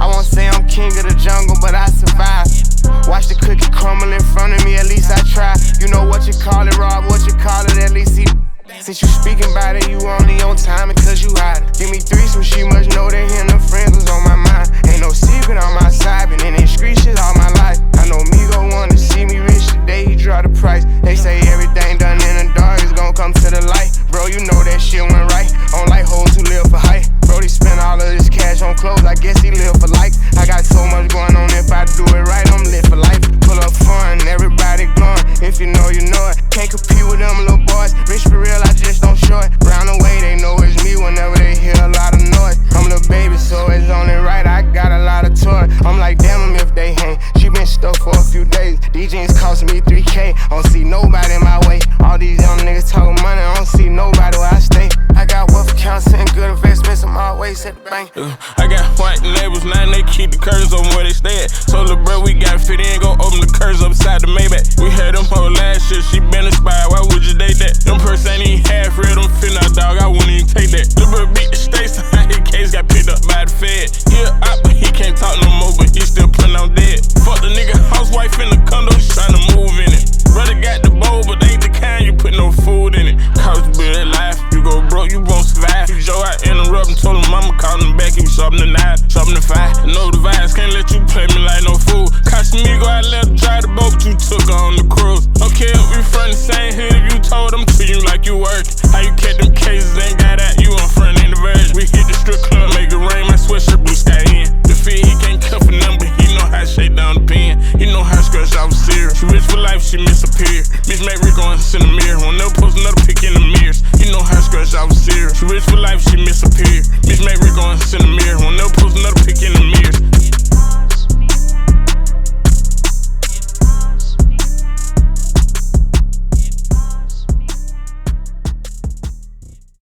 I won't say I'm king of the jungle, but I survive. Watch the cookie crumble in front of me, at least I try. You know what you call it, Rob, what you call it, at least he. Since you speaking about it, you only on time cause you hide it. Give me three, so she must know that him and friends was on my mind. Ain't no secret on my side, been in this street shit all my life. I know Migo wanna see me rich today, he draw the price. They say everything done in the dark is gon' come to the light. Bro, you know that shit went right, on like hoes who live for height. Brody spent all of this cash on clothes, I guess he live for life. I got so much going on, if I do it right, I'm lit for life. Pull up fun, everybody glowing, if you know, you know it. Can't compete with them little boys, rich for real, I just don't show it. Round the way, they know it's me whenever they hear a lot of noise. I'm the baby, so it's only right, I got a lot of toys. I'm like, damn them if they hang. She been stuck for a few days, these jeans costing me 3K. I don't see nobody in my way. All these young niggas talking money, I don't see nobody where I stay. I got wealth accounts and good investments, I'm always at the bank. I got white labels, now they keep the curtains open where they stay at. Told the bro we got fit in, go open the curtains upside the Maybach. We had them whole last year, she been inspired, why would you date that? Them purse ain't even half real, them fit out, dog, I wouldn't even take that. The bro beat the states, his case got picked up by the Fed. He a op, but he can't talk no more, but he still putting on dead. Fuck the nigga housewife in the condo, she tryna move in it. Brother got the bowl, but they ain't the kind you put no food in it. Cost to build that life, you go broke, you won't survive. Joe, I interrupt and told him mama called him back, he was sharpening the 9, sharpening the 5. No device, can't let you play me like no fool. Cost me go out, let her drive the boat, but you took her on the cruise. Okay, we from the same hood, if you told them to you like you work. How you catch them cases, ain't got out, you on front in the verge. We hit the strip club, make it rain, my sweatshirt blue sky in. The fit, he can't cut for nothing, but he know how to shake down the pen. He know how to scratch out serious. She rich for life, she disappeared. Bitch make Rico and sit in the mirror. Won't never post another pic in the mirrors. He know how to scratch out serious. She rich